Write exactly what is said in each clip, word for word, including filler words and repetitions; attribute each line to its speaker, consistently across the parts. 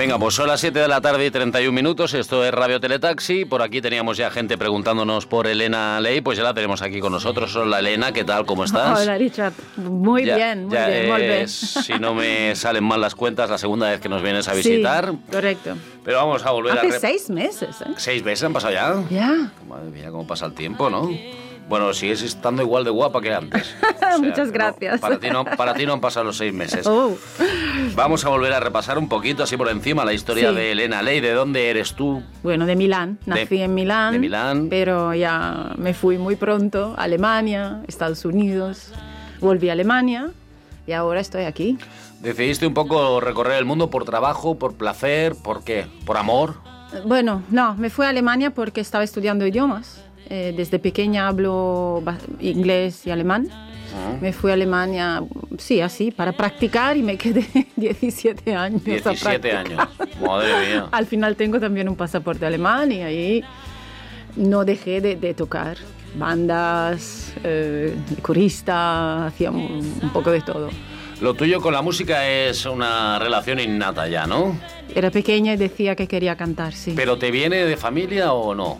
Speaker 1: Venga, pues son las siete de la tarde y treinta y un minutos, esto es Radio Teletaxi, por aquí teníamos ya gente preguntándonos por Elena Ley, pues ya la tenemos aquí con nosotros. Hola Elena, ¿qué tal? ¿Cómo estás?
Speaker 2: Hola Richard, muy
Speaker 1: ya,
Speaker 2: bien, muy
Speaker 1: ya
Speaker 2: bien, muy bien.
Speaker 1: Es, si no me salen mal las cuentas, la segunda vez que nos vienes a visitar.
Speaker 2: Sí, correcto.
Speaker 1: Pero vamos a volver
Speaker 2: Hace
Speaker 1: a... Hace
Speaker 2: seis meses, ¿eh?
Speaker 1: ¿Seis meses han pasado ya?
Speaker 2: Ya.
Speaker 1: Madre mía, cómo pasa el tiempo, ¿no? Bueno, sigues estando igual de guapa que antes. O sea,
Speaker 2: Muchas
Speaker 1: no,
Speaker 2: gracias.
Speaker 1: para, ti no, para ti no han pasado los seis meses.
Speaker 2: Oh.
Speaker 1: Vamos a volver a repasar un poquito, así por encima, la historia
Speaker 2: Sí.
Speaker 1: de Elena Ley. ¿De dónde eres tú?
Speaker 2: Bueno, de Milán. Nací
Speaker 1: De-
Speaker 2: en Milán.
Speaker 1: de Milán.
Speaker 2: Pero ya me fui muy pronto a Alemania, Estados Unidos. Volví a Alemania y ahora estoy aquí.
Speaker 1: ¿Decidiste un poco recorrer el mundo por trabajo, por placer, por qué? ¿Por amor?
Speaker 2: Bueno, no, me fui a Alemania porque estaba estudiando idiomas. Eh, desde pequeña hablo ba- inglés y alemán.
Speaker 1: Ah.
Speaker 2: Me fui a Alemania, sí, así, para practicar y me quedé diecisiete años. a
Speaker 1: diecisiete
Speaker 2: practicar.
Speaker 1: años. Madre mía.
Speaker 2: Al final tengo también un pasaporte alemán y ahí no dejé de, de tocar. Bandas, eh, corista, hacía un, un poco de todo.
Speaker 1: Lo tuyo con la música es una relación innata ya, ¿no?
Speaker 2: Era pequeña y decía que quería cantar, sí.
Speaker 1: ¿Pero te viene de familia o no?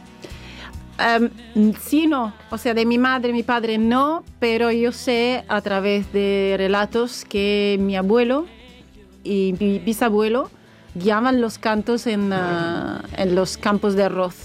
Speaker 2: Um, sí, no. O sea, de mi madre, mi padre no, pero yo sé a través de relatos que mi abuelo y mi bisabuelo guiaban los cantos en, uh, en los campos de arroz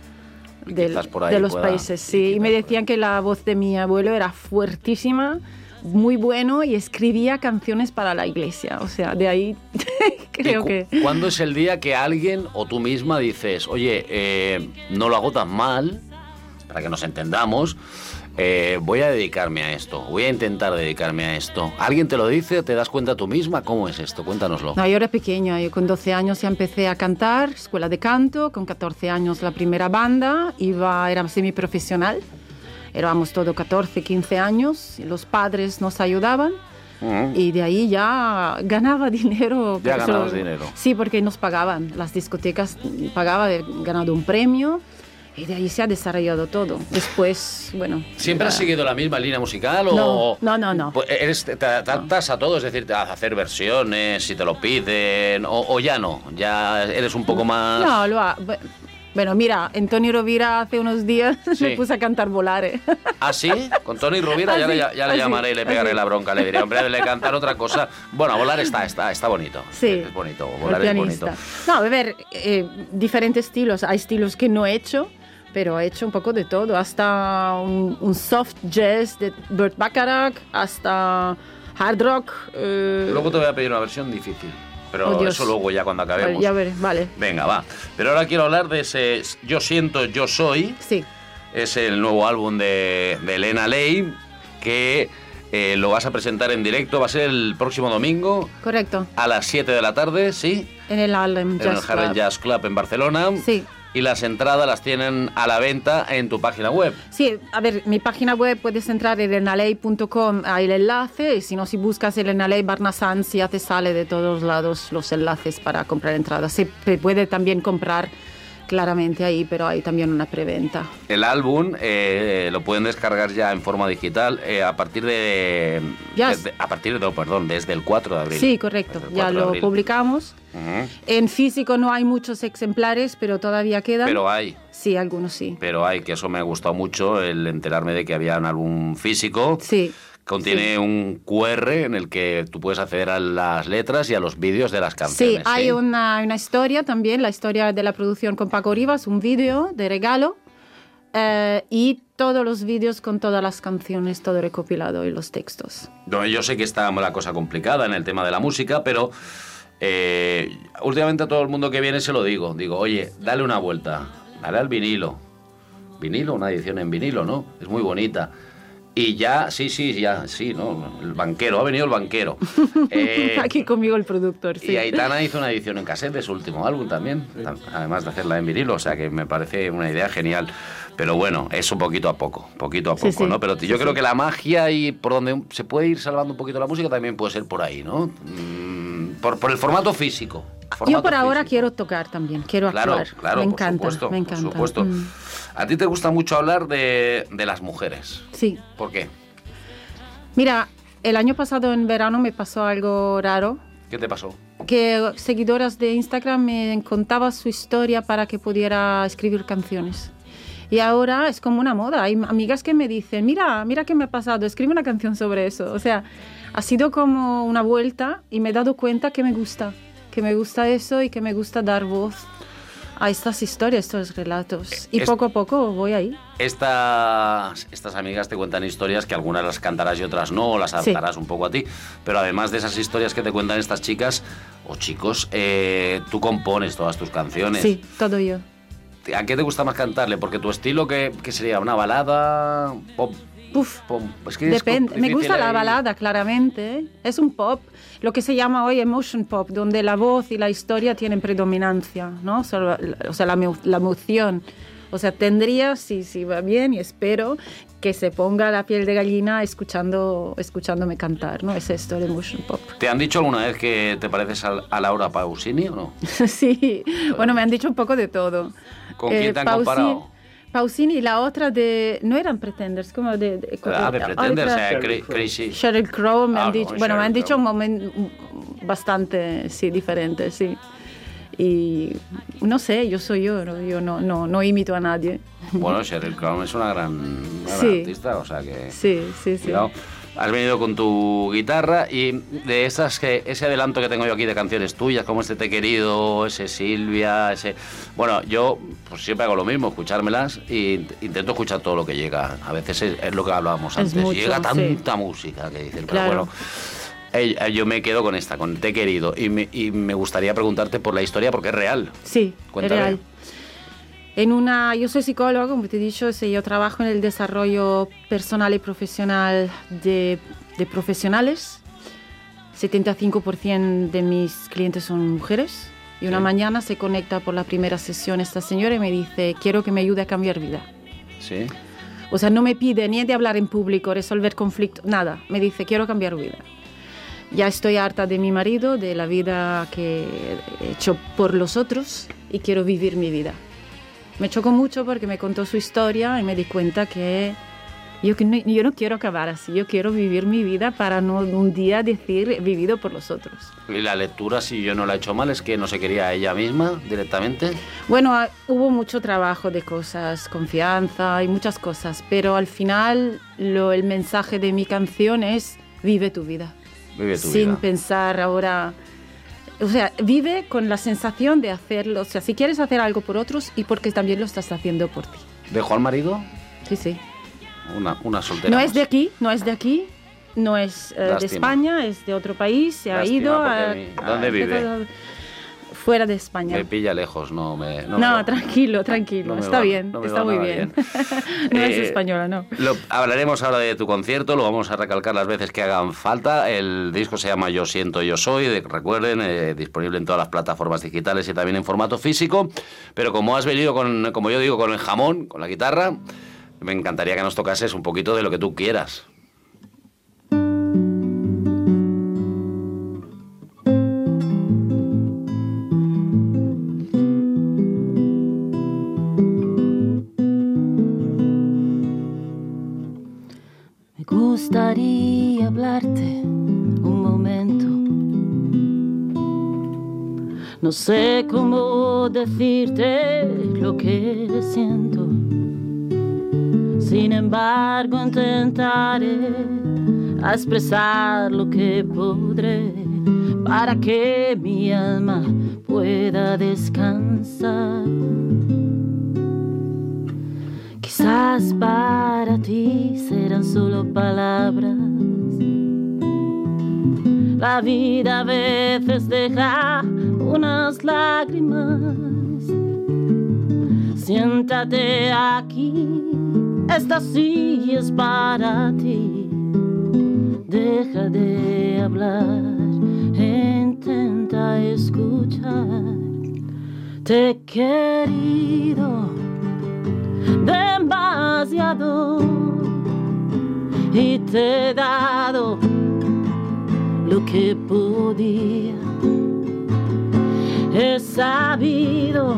Speaker 2: del-
Speaker 1: Quizás por ahí
Speaker 2: de los
Speaker 1: pueda-
Speaker 2: países.
Speaker 1: sí,
Speaker 2: Sí, y
Speaker 1: quizás
Speaker 2: me
Speaker 1: por
Speaker 2: decían que la voz de mi abuelo era fuertísima, muy bueno y escribía canciones para la iglesia. O sea, de ahí creo
Speaker 1: ¿Y cu-
Speaker 2: que...
Speaker 1: ¿Cuándo es el día que alguien o tú misma dices, oye, eh, no lo hago tan mal, para que nos entendamos, eh, voy a dedicarme a esto, voy a intentar dedicarme a esto? ¿Alguien te lo dice o te das cuenta tú misma? ¿Cómo es esto? Cuéntanoslo.
Speaker 2: No, yo era pequeña, yo con doce años ya empecé a cantar, escuela de canto, con catorce años la primera banda, iba, era semiprofesional, éramos todos catorce, quince años, y los padres nos ayudaban
Speaker 1: Mm.
Speaker 2: y de ahí ya ganaba dinero.
Speaker 1: Ya
Speaker 2: Por
Speaker 1: ganabas
Speaker 2: eso-
Speaker 1: dinero.
Speaker 2: Sí, porque nos pagaban, las discotecas pagaban, he ganado un premio y de ahí se ha desarrollado todo. Después, bueno...
Speaker 1: ¿Siempre has
Speaker 2: ya-
Speaker 1: seguido la misma línea musical o...?
Speaker 2: No, no, no, no.
Speaker 1: Pues eres, te adaptas a todo, es decir, te- a hacer versiones, si te lo piden, o, o ya no, ya eres un poco más...
Speaker 2: No, lo ha... Bueno, mira, en Tony Rovira hace unos días
Speaker 1: Sí.
Speaker 2: me puse a cantar Volare.
Speaker 1: ¿Ah, sí? Con Tony Rovira ya,
Speaker 2: Así,
Speaker 1: le, ya le
Speaker 2: así,
Speaker 1: llamaré y le pegaré
Speaker 2: así.
Speaker 1: la bronca, le diré, hombre, le cantar otra cosa. Bueno, volar está, está, está bonito.
Speaker 2: Sí,
Speaker 1: Es bonito,
Speaker 2: el
Speaker 1: volar es
Speaker 2: pianista.
Speaker 1: bonito.
Speaker 2: No, a ver, eh, diferentes estilos. Hay estilos que no he hecho, pero he hecho un poco de todo. Hasta un, un soft jazz de Burt Bacharach, hasta hard rock. eh,
Speaker 1: Luego te voy a pedir una versión difícil, pero
Speaker 2: Oh, Dios.
Speaker 1: eso luego ya cuando acabemos.
Speaker 2: vale, ya veré, vale.
Speaker 1: Venga, va. Pero ahora quiero hablar de ese Yo siento, yo soy.
Speaker 2: Sí,
Speaker 1: Es el nuevo álbum de, de Elena Ley, que eh, lo vas a presentar en directo. Va a ser el próximo domingo
Speaker 2: correcto.
Speaker 1: a las siete de la tarde, ¿sí?
Speaker 2: En el Harlem
Speaker 1: En el
Speaker 2: Jazz
Speaker 1: Harlem
Speaker 2: Club.
Speaker 1: Jazz Club en Barcelona.
Speaker 2: Sí.
Speaker 1: Y las entradas las tienen a la venta en tu página web.
Speaker 2: Sí, a ver, mi página web puedes entrar en elenaley punto com, hay el enlace, y si no, si buscas Elena Ley Barnasans ya te sale de todos lados los enlaces para comprar entradas. Se puede también comprar claramente ahí, pero hay también una preventa.
Speaker 1: El álbum eh, lo pueden descargar ya en forma digital eh, a partir de,
Speaker 2: Ya.
Speaker 1: desde- a partir de, perdón, desde el cuatro de abril.
Speaker 2: Sí, correcto,
Speaker 1: Desde el
Speaker 2: ya
Speaker 1: cuatro de
Speaker 2: lo
Speaker 1: abril.
Speaker 2: publicamos.
Speaker 1: Ujú.
Speaker 2: En físico no hay muchos ejemplares, pero todavía quedan.
Speaker 1: Pero hay,
Speaker 2: Sí, algunos sí.
Speaker 1: pero hay, que eso me ha gustado mucho, el enterarme de que había un álbum físico.
Speaker 2: Sí.
Speaker 1: Contiene
Speaker 2: sí.
Speaker 1: un cu erre en el que tú puedes acceder a las letras y a los vídeos de las
Speaker 2: Sí,
Speaker 1: canciones.
Speaker 2: hay una, una historia también, la historia de la producción con Paco Rivas, un vídeo de regalo eh, y todos los vídeos con todas las canciones, todo recopilado y los textos.
Speaker 1: No, yo sé que está la cosa complicada en el tema de la música, pero eh, últimamente a todo el mundo que viene se lo digo. Digo, oye, dale una vuelta, dale al vinilo. Vinilo, una edición en vinilo, ¿no? Es muy bonita. Y ya, sí, sí, ya, sí, ¿no? El banquero, ha venido el banquero. Eh,
Speaker 2: Aquí conmigo el productor, sí.
Speaker 1: Y Aitana hizo una edición en cassette de su último álbum también, tam- además de hacerla en vinilo, o sea que me parece una idea genial. Pero bueno, es un poquito a poco, poquito a
Speaker 2: Sí,
Speaker 1: poco,
Speaker 2: sí.
Speaker 1: ¿no? Pero yo
Speaker 2: Sí,
Speaker 1: creo
Speaker 2: sí.
Speaker 1: que la magia y por donde se puede ir salvando un poquito la música también puede ser por ahí, ¿no? Mm, por, por el formato físico.
Speaker 2: Yo
Speaker 1: formato
Speaker 2: por ahora
Speaker 1: físico.
Speaker 2: quiero tocar también, quiero
Speaker 1: Claro,
Speaker 2: actuar.
Speaker 1: claro,
Speaker 2: me
Speaker 1: por
Speaker 2: encanta,
Speaker 1: supuesto,
Speaker 2: me
Speaker 1: por
Speaker 2: encanta.
Speaker 1: supuesto.
Speaker 2: Mm,
Speaker 1: A ti te gusta mucho hablar de, de las mujeres.
Speaker 2: Sí.
Speaker 1: ¿Por qué?
Speaker 2: Mira, el año pasado en verano me pasó algo raro.
Speaker 1: ¿Qué te pasó?
Speaker 2: que seguidoras de Instagram me contaban su historia para que pudiera escribir canciones. Y ahora es como una moda. Hay amigas que me dicen, mira, mira qué me ha pasado, escribe una canción sobre eso. O sea, ha sido como una vuelta y me he dado cuenta que me gusta, que me gusta eso y que me gusta dar voz a estas historias, estos relatos. Y es, poco a poco voy ahí.
Speaker 1: Estas, estas amigas te cuentan historias que algunas las cantarás y otras no, o las adaptarás sí. un poco a ti. Pero además de esas historias que te cuentan estas chicas o chicos, eh, tú compones todas tus canciones.
Speaker 2: Sí, todo yo.
Speaker 1: ¿A qué te gusta más cantarle? Porque tu estilo, ¿qué, qué sería? ¿Una balada? ¿Pop?
Speaker 2: Uf,
Speaker 1: pop. Es que
Speaker 2: depende.
Speaker 1: Es
Speaker 2: me gusta
Speaker 1: ahí.
Speaker 2: La balada, claramente. Es un pop, lo que se llama hoy emotion pop, donde la voz y la historia tienen predominancia, ¿no? O sea, o sea la, la emoción. O sea, tendría, si, si va bien, y espero que se ponga la piel de gallina escuchando, escuchándome cantar, ¿no? Es esto, el emotion pop.
Speaker 1: ¿Te han dicho alguna vez que te pareces a, a Laura Pausini o no?
Speaker 2: Sí, bueno, me han dicho un poco de todo.
Speaker 1: ¿Con quién eh, te han Pausini, comparado?
Speaker 2: Pausini y la otra de... No eran Pretenders, como de... de
Speaker 1: ah, de Pretenders, eh, Sheryl Crazy.
Speaker 2: Sheryl Crow, me ah, han dicho... Bueno,
Speaker 1: Sheryl
Speaker 2: me han
Speaker 1: Crow.
Speaker 2: dicho un momento bastante, sí, diferente, sí. Y no sé, yo soy yo, no, yo no, no, no imito a nadie.
Speaker 1: Bueno, Sheryl Crow es una gran, una
Speaker 2: sí.
Speaker 1: gran artista, o sea que...
Speaker 2: Sí, sí, sí.
Speaker 1: Cuidado. Has venido con tu guitarra y de esas que ese adelanto que tengo yo aquí de canciones tuyas, como este Te he querido, ese Silvia, ese... Bueno, yo pues siempre hago lo mismo, escuchármelas e intento escuchar todo lo que llega. A veces es, es lo que hablábamos antes,
Speaker 2: mucho,
Speaker 1: llega tanta
Speaker 2: sí.
Speaker 1: música que dicen,
Speaker 2: claro.
Speaker 1: pero bueno... Eh, yo me quedo con esta, con Te he querido, y me, y me gustaría preguntarte por la historia porque es real.
Speaker 2: Sí,
Speaker 1: Cuéntame.
Speaker 2: es real. En una, yo soy psicóloga, como te he dicho, yo trabajo en el desarrollo personal y profesional de, de profesionales. setenta y cinco por ciento de mis clientes son mujeres. Y una sí. mañana se conecta por la primera sesión esta señora y me dice, quiero que me ayude a cambiar vida.
Speaker 1: Sí.
Speaker 2: O sea, no me pide ni de hablar en público, resolver conflictos, nada. Me dice, quiero cambiar vida. Ya estoy harta de mi marido, de la vida que he hecho por los otros y quiero vivir mi vida. Me chocó mucho porque me contó su historia y me di cuenta que yo, que no, yo no quiero acabar así, yo quiero vivir mi vida para no un día decir he vivido por los otros.
Speaker 1: ¿Y la lectura, si yo no la he hecho mal, es que no se quería a ella misma directamente?
Speaker 2: Bueno, hubo mucho trabajo de cosas, confianza y muchas cosas, pero al final lo, el mensaje de mi canción es vive tu vida.
Speaker 1: Vive tu
Speaker 2: sin
Speaker 1: vida.
Speaker 2: pensar ahora, o sea, vive con la sensación de hacerlo, o sea, si quieres hacer algo por otros y porque también lo estás haciendo por ti.
Speaker 1: ¿Dejó al marido?
Speaker 2: Sí, sí.
Speaker 1: Una, una soltera.
Speaker 2: No
Speaker 1: más.
Speaker 2: es de aquí, no es de aquí, no es uh, de España, es de otro país, se
Speaker 1: Lástima,
Speaker 2: ha ido
Speaker 1: a...
Speaker 2: Mi...
Speaker 1: ¿Dónde
Speaker 2: a...
Speaker 1: vive?
Speaker 2: Fuera de España.
Speaker 1: Me pilla lejos, no me...
Speaker 2: No, no me tranquilo, tranquilo, no está
Speaker 1: va,
Speaker 2: bien,
Speaker 1: no
Speaker 2: está muy bien. bien. no eh, es española, no.
Speaker 1: Lo, hablaremos ahora de tu concierto, lo vamos a recalcar las veces que hagan falta. El disco se llama Yo Siento, Yo Soy, de, recuerden, eh, disponible en todas las plataformas digitales y también en formato físico. Pero como has venido, con, como yo digo, con el jamón, con la guitarra, me encantaría que nos tocases un poquito de lo que tú quieras.
Speaker 3: Me gustaría hablarte un momento. No sé cómo decirte lo que siento. Sin embargo, intentaré a expresar lo que podré para que mi alma pueda descansar. Quizás para ti serán solo palabras. La vida a veces deja unas lágrimas. Siéntate aquí, esta sí es para ti. Deja de hablar, intenta escuchar. Te he querido demasiado y te he dado lo que podía. He sabido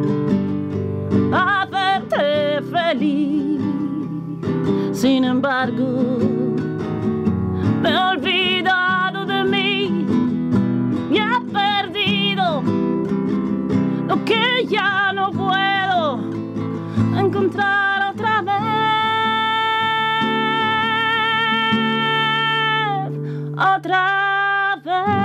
Speaker 3: hacerte feliz, sin embargo me he olvidado de mí y he ya no puedo encontrar otra vez, otra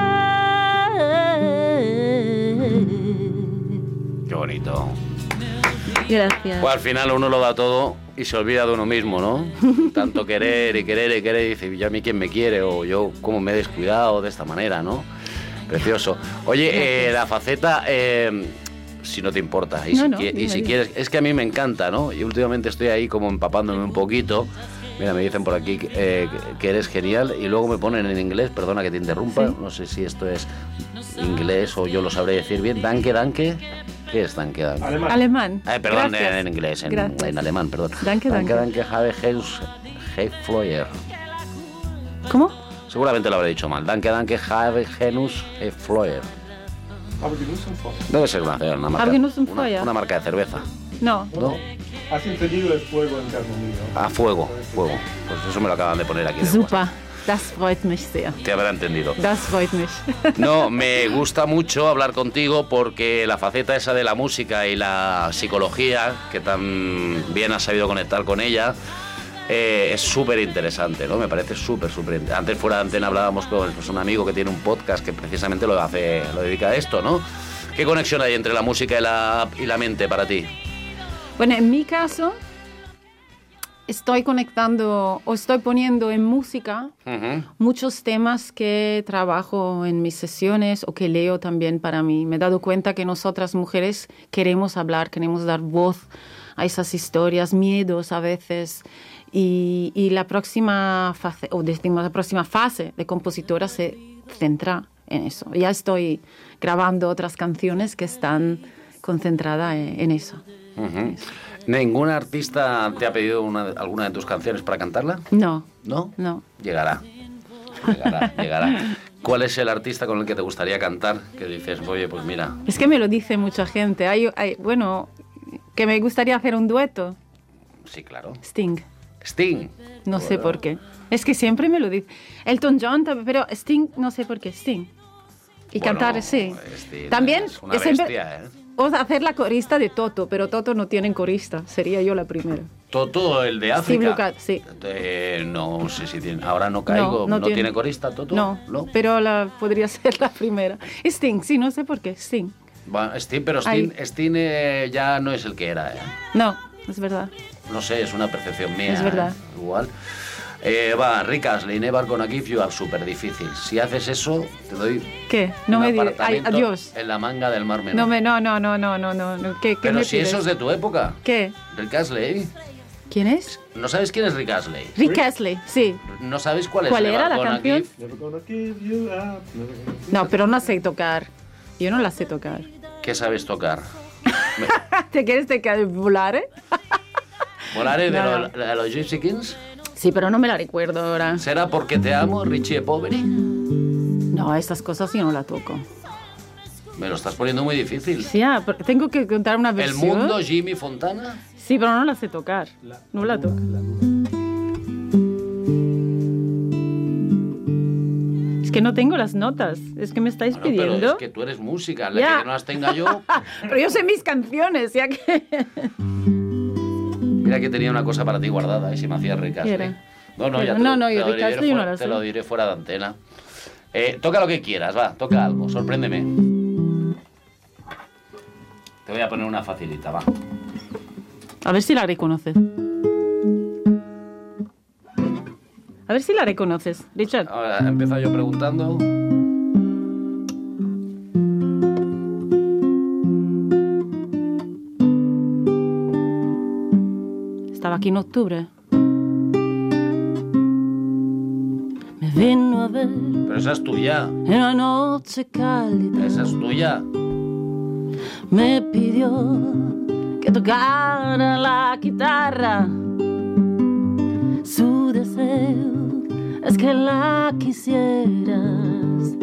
Speaker 3: vez.
Speaker 1: Qué bonito.
Speaker 2: Gracias.
Speaker 1: Pues al final uno lo da todo y se olvida de uno mismo, ¿no? Tanto querer y querer y querer y dice, ¿yo a mí quién me quiere? O yo cómo me he descuidado de esta manera, ¿no? Precioso. Oye, eh, la faceta, eh, si no te importa, y,
Speaker 2: no,
Speaker 1: si,
Speaker 2: no,
Speaker 1: qui- y
Speaker 2: dime,
Speaker 1: si
Speaker 2: dime.
Speaker 1: quieres, es que a mí me encanta, ¿no? Y últimamente estoy ahí como empapándome un poquito. Mira, me dicen por aquí eh, que eres genial y luego me ponen en inglés, perdona que te interrumpa,
Speaker 2: Sí.
Speaker 1: no sé si esto es inglés o yo lo sabré decir bien. Danke, danke. ¿Qué es danke, danke?
Speaker 4: Alemán.
Speaker 2: Alemán.
Speaker 1: Eh, perdón,
Speaker 2: Gracias.
Speaker 1: en, en inglés, en,
Speaker 2: Gracias.
Speaker 1: en alemán, perdón.
Speaker 2: Danke, danke.
Speaker 1: Danke, habe Heus, Hefleuer.
Speaker 2: ¿Cómo?
Speaker 1: Seguramente lo habré dicho mal. Danke, danke, habe Genus Hefleuer.
Speaker 4: Aber Genuss und Feuer.
Speaker 1: Debe ser una, una marca,
Speaker 2: Habe Genuss und
Speaker 1: una,
Speaker 2: Feuer.
Speaker 1: una marca de cerveza,
Speaker 2: No.
Speaker 1: ¿no?
Speaker 4: Has encendido el fuego en carne mío.
Speaker 1: A fuego, fuego. Pues eso me lo acaban de poner aquí. en el
Speaker 2: Super. Das freut mich sehr.
Speaker 1: WhatsApp. Te habrá entendido.
Speaker 2: Das freut mich.
Speaker 1: No, me gusta mucho hablar contigo porque la faceta esa de la música y la psicología, que tan bien has sabido conectar con ella, eh, es súper interesante, ¿no? Me parece súper, súper interesante. Antes fuera de antena hablábamos con pues, un amigo que tiene un podcast que precisamente lo hace, lo dedica a esto, ¿no? ¿Qué conexión hay entre la música y la, y la mente para ti?
Speaker 2: Bueno, en mi caso, estoy conectando o estoy poniendo en música
Speaker 1: Ujú.
Speaker 2: muchos temas que trabajo en mis sesiones o que leo también para mí. Me he dado cuenta que nosotras mujeres queremos hablar, queremos dar voz a esas historias, miedos a veces. Y, y la próxima fase, o decimos la próxima fase de compositora se centra en eso. Ya estoy grabando otras canciones que están concentradas en, en eso.
Speaker 1: Ujú. ¿Ningún artista te ha pedido una, alguna de tus canciones para cantarla?
Speaker 2: No,
Speaker 1: ¿No?
Speaker 2: no.
Speaker 1: Llegará. Llegará, llegará. ¿Cuál es el artista con el que te gustaría cantar? Que dices, oye, pues mira.
Speaker 2: Es que me lo dice mucha gente. Hay, hay, bueno, que me gustaría hacer un dueto.
Speaker 1: Sí, claro.
Speaker 2: Sting.
Speaker 1: Sting.
Speaker 2: No sé
Speaker 1: Bueno.
Speaker 2: por qué. Es que siempre me lo dice. Elton John, también, pero Sting, no sé por qué. Sting. Y
Speaker 1: Bueno,
Speaker 2: cantar, sí.
Speaker 1: Sting
Speaker 2: También
Speaker 1: es una
Speaker 2: es en ver-
Speaker 1: bestia, ¿eh?
Speaker 2: o hacer la corista de Toto, pero Toto no tienen corista. Sería yo la primera.
Speaker 1: Toto, el de
Speaker 2: Steve
Speaker 1: África.
Speaker 2: Lukather, sí.
Speaker 1: Eh, no sé si tiene. Ahora no caigo.
Speaker 2: No,
Speaker 1: ¿No,
Speaker 2: no
Speaker 1: tiene.
Speaker 2: tiene.
Speaker 1: corista, Toto?
Speaker 2: No,
Speaker 1: ¿No?
Speaker 2: pero la, podría ser la primera. Sting, sí, no sé por qué. Sting.
Speaker 1: Bueno, Sting, pero Sting, Sting eh, ya no es el que era, ¿eh?
Speaker 2: No, es verdad.
Speaker 1: No sé, es una percepción mía.
Speaker 2: Es verdad.
Speaker 1: ¿eh? Igual. Eh, va, Rick Astley, Never Gonna Give You Up, súper difícil. Si haces eso, te doy
Speaker 2: ¿Qué? No
Speaker 1: un
Speaker 2: me digas. Ay,
Speaker 1: apartamento
Speaker 2: adiós.
Speaker 1: en la manga del Mar Menor.
Speaker 2: No, me, no, no, no, no, no, no. no. ¿Qué, qué
Speaker 1: Pero
Speaker 2: me
Speaker 1: si
Speaker 2: pides?
Speaker 1: eso es de tu época.
Speaker 2: ¿Qué?
Speaker 1: Rick Astley.
Speaker 2: ¿Quién es?
Speaker 1: ¿No sabes quién es Rick Astley?
Speaker 2: Rick Astley, sí.
Speaker 1: ¿No sabes cuál es
Speaker 2: ¿Cuál
Speaker 1: Never
Speaker 2: era la
Speaker 1: Gonna
Speaker 2: canción?
Speaker 1: Give-
Speaker 4: Never gonna give you up. Never gonna give
Speaker 2: No, pero no sé tocar. Yo no la sé tocar.
Speaker 1: ¿Qué sabes tocar? Me-
Speaker 2: ¿Te quieres tocar volar? eh?
Speaker 1: ¿Volare de,
Speaker 2: No,
Speaker 1: lo- de los Gypsy Kings?
Speaker 2: Sí, pero no me la recuerdo ahora.
Speaker 1: ¿Será porque te amo, Richie Poveri?
Speaker 2: No, estas cosas yo no la toco.
Speaker 1: Me lo estás poniendo muy difícil.
Speaker 2: Sí, ah, pero tengo que contar una
Speaker 1: ¿El
Speaker 2: versión.
Speaker 1: mundo Jimmy Fontana?
Speaker 2: Sí, pero no la sé tocar. No la toco. Es que no tengo las notas. Es que me estáis
Speaker 1: Bueno, pero
Speaker 2: pidiendo.
Speaker 1: es que tú eres música, la
Speaker 2: Ya.
Speaker 1: que no las tenga yo.
Speaker 2: Pero yo sé mis canciones, ya que.
Speaker 1: Mira que tenía una cosa para ti guardada y se me hacía Rick Astley.
Speaker 2: ¿Qué era?
Speaker 1: No, no,
Speaker 2: Pero
Speaker 1: ya te,
Speaker 2: no,
Speaker 1: lo-
Speaker 2: no,
Speaker 1: te
Speaker 2: yo
Speaker 1: lo
Speaker 2: Rick
Speaker 1: diré
Speaker 2: Astley yo no
Speaker 1: fuera-
Speaker 2: la
Speaker 1: te
Speaker 2: sé.
Speaker 1: lo diré fuera de antena. Eh, toca lo que quieras, va, toca algo, sorpréndeme. Te voy a poner una facilita, va.
Speaker 2: A ver si la reconoces. A ver si la reconoces, Richard.
Speaker 1: Ahora empiezo yo preguntando.
Speaker 2: Estaba aquí en octubre.
Speaker 3: Me vino a ver
Speaker 1: Pero esa es tuya,
Speaker 3: en una noche cálida.
Speaker 1: esa es tuya.
Speaker 3: Me pidió que tocara la guitarra. Su deseo es que la quisieras.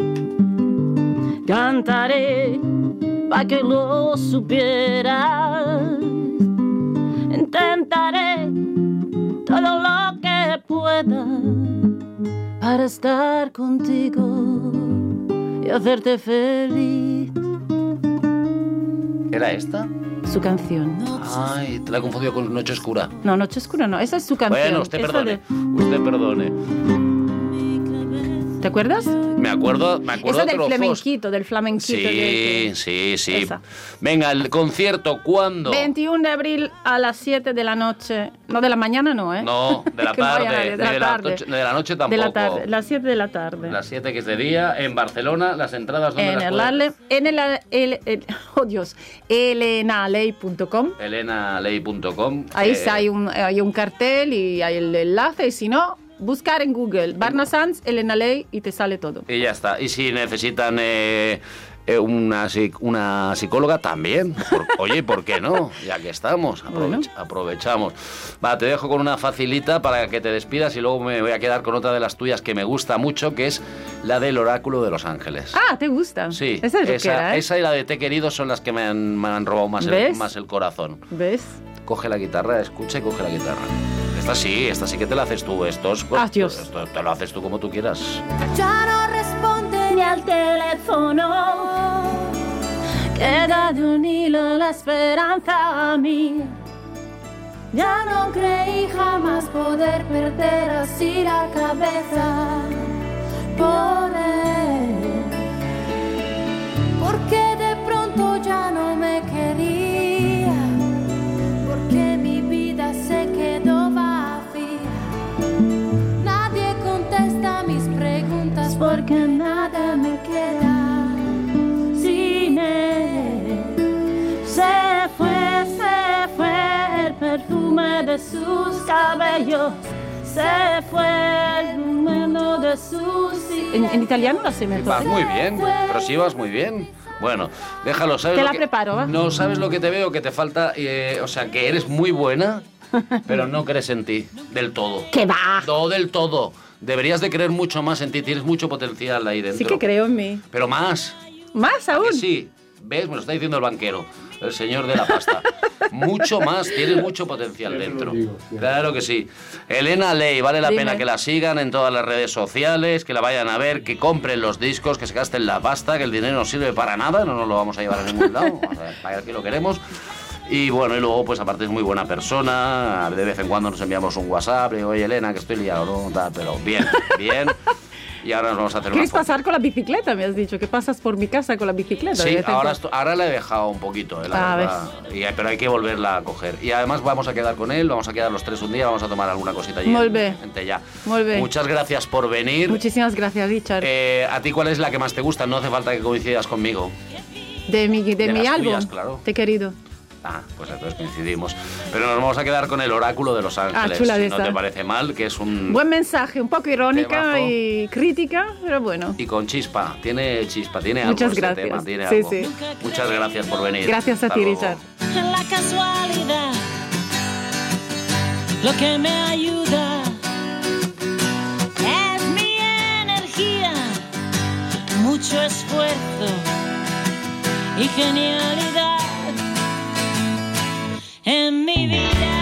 Speaker 3: Cantaré para que lo supieras. Intentaré todo lo que pueda para estar contigo y hacerte feliz.
Speaker 1: ¿Era esta?
Speaker 2: Su canción.
Speaker 1: Ay, te la he confundido con Noche Oscura.
Speaker 2: No, Noche Oscura no, esa es su canción.
Speaker 1: Bueno, usted
Speaker 2: Esa
Speaker 1: perdone.
Speaker 2: de-
Speaker 1: Usted perdone.
Speaker 2: ¿Te acuerdas?
Speaker 1: Me acuerdo, me acuerdo
Speaker 2: Esa del
Speaker 1: trozos.
Speaker 2: flamenquito, del flamenquito.
Speaker 1: Sí,
Speaker 2: que-
Speaker 1: sí, sí.
Speaker 2: Esa.
Speaker 1: Venga, el concierto, ¿cuándo?
Speaker 2: veintiuno de abril a las siete de la noche. No, de la mañana no, ¿eh?
Speaker 1: No, de la
Speaker 2: Que vaya,
Speaker 1: tarde.
Speaker 2: de la
Speaker 1: de,
Speaker 2: tarde.
Speaker 1: noche, de la noche
Speaker 2: De
Speaker 1: tampoco.
Speaker 2: la tarde, las siete de la tarde.
Speaker 1: Las siete que es de día, en Barcelona, las entradas donde
Speaker 2: En
Speaker 1: las
Speaker 2: el,
Speaker 1: puede-
Speaker 2: Ale- en el, el- el- oh Dios, elenaley punto com.
Speaker 1: elenaley punto com.
Speaker 2: Ahí
Speaker 1: eh,
Speaker 2: sí hay un, hay un cartel y hay el enlace. Y si no, buscar en Google Barna Sanz, Elena Ley y te sale todo.
Speaker 1: Y ya está. Y si necesitan eh, eh, una, psic- una psicóloga, también. Por- oye, ¿por qué no? Ya que estamos, aprovech-
Speaker 2: Bueno.
Speaker 1: aprovechamos. Va, te dejo con una facilita para que te despidas y luego me voy a quedar con otra de las tuyas que me gusta mucho, que es la del Oráculo de los Ángeles.
Speaker 2: Ah, ¿te gusta?
Speaker 1: Sí,
Speaker 2: Esa es
Speaker 1: esa,
Speaker 2: rockera, ¿eh?
Speaker 1: esa y la de Te Querido son las que me han, me han robado más el,
Speaker 2: ¿Ves?
Speaker 1: más el corazón.
Speaker 2: ¿Ves?
Speaker 1: Coge la guitarra, escucha y coge la guitarra. Esta sí, esta sí que te la haces tú. Esto, es,
Speaker 2: Ah, Dios.
Speaker 1: esto te lo haces tú como tú quieras.
Speaker 3: Ya no responde ni al teléfono. Queda de un hilo la esperanza a mí. Ya no creí jamás poder perder así la cabeza por él. Porque de pronto ya no me quería. Porque mi vida se quedó vacía. Nadie contesta mis preguntas porque nada me queda sin él. Se fue, se fue el perfume de sus cabellos. Se fue el número de sus
Speaker 2: En, en italiano la sé mejor.
Speaker 1: Vas muy bien, pero sí vas muy bien. Bueno, déjalo, ¿sabes?
Speaker 2: Te
Speaker 1: lo
Speaker 2: la
Speaker 1: que-
Speaker 2: preparo, ¿va?
Speaker 1: No, ¿sabes lo que te veo? Que te falta, eh, o sea, que eres muy buena, pero no crees en ti del todo.
Speaker 2: ¡Que va!
Speaker 1: No del todo. Deberías de creer mucho más en ti, tienes mucho potencial ahí dentro.
Speaker 2: Sí que creo en mí.
Speaker 1: Pero más.
Speaker 2: Más
Speaker 1: ¿A
Speaker 2: aún.
Speaker 1: que sí? ¿Ves? Me lo está diciendo el banquero, el señor de la pasta. Mucho más, tienes mucho potencial
Speaker 4: Siempre
Speaker 1: dentro.
Speaker 4: lo digo, siempre.
Speaker 1: Claro que sí. Elena Ley, vale la
Speaker 2: Dime.
Speaker 1: pena que la sigan en todas las redes sociales, que la vayan a ver, que compren los discos, que se gasten la pasta, que el dinero no sirve para nada, no nos lo vamos a llevar a ningún lado, o sea, para aquí lo queremos. Y bueno, y luego, pues aparte es muy buena persona, de vez en cuando nos enviamos un WhatsApp, le digo, oye Elena, que estoy liado, ¿no? Tal, pero bien, bien. Y ahora nos vamos a hacer una
Speaker 2: ¿Quieres
Speaker 1: foto.
Speaker 2: pasar con la bicicleta? Me has dicho que pasas por mi casa con la bicicleta. de
Speaker 1: Sí,
Speaker 2: vez en
Speaker 1: ahora,
Speaker 2: cuando.
Speaker 1: esto- ahora la he dejado un poquito, eh, la
Speaker 2: Ah,
Speaker 1: verdad. Y, eh, pero hay que volverla a coger. Y además vamos a quedar con él, vamos a quedar los tres un día, vamos a tomar alguna cosita allí
Speaker 2: Molt
Speaker 1: en,
Speaker 2: bé.
Speaker 1: en Tellà.
Speaker 2: Molt bé.
Speaker 1: Muchas gracias por venir.
Speaker 2: Muchísimas gracias, Richard.
Speaker 1: Eh, ¿A ti cuál es la que más te gusta? No hace falta que coincidas conmigo.
Speaker 2: de mi, de
Speaker 1: de
Speaker 2: mi
Speaker 1: las
Speaker 2: álbum.
Speaker 1: tuyas, claro.
Speaker 2: Te he querido.
Speaker 1: Ah, pues entonces coincidimos. Pero nos vamos a quedar con el Oráculo de los Ángeles.
Speaker 2: chula de
Speaker 1: si no
Speaker 2: esa.
Speaker 1: te parece mal, que es un...
Speaker 2: Buen mensaje, un poco irónica
Speaker 1: Temazo.
Speaker 2: y crítica, pero bueno.
Speaker 1: Y con chispa, tiene chispa, tiene algo
Speaker 2: Muchas
Speaker 1: este
Speaker 2: gracias.
Speaker 1: tema, tiene
Speaker 2: Sí,
Speaker 1: algo.
Speaker 2: sí.
Speaker 1: Muchas gracias por venir.
Speaker 2: Gracias a
Speaker 1: Hasta
Speaker 2: ti,
Speaker 1: luego.
Speaker 2: Richard.
Speaker 3: La casualidad, lo que me ayuda es mi energía, mucho esfuerzo y genialidad en mi vida.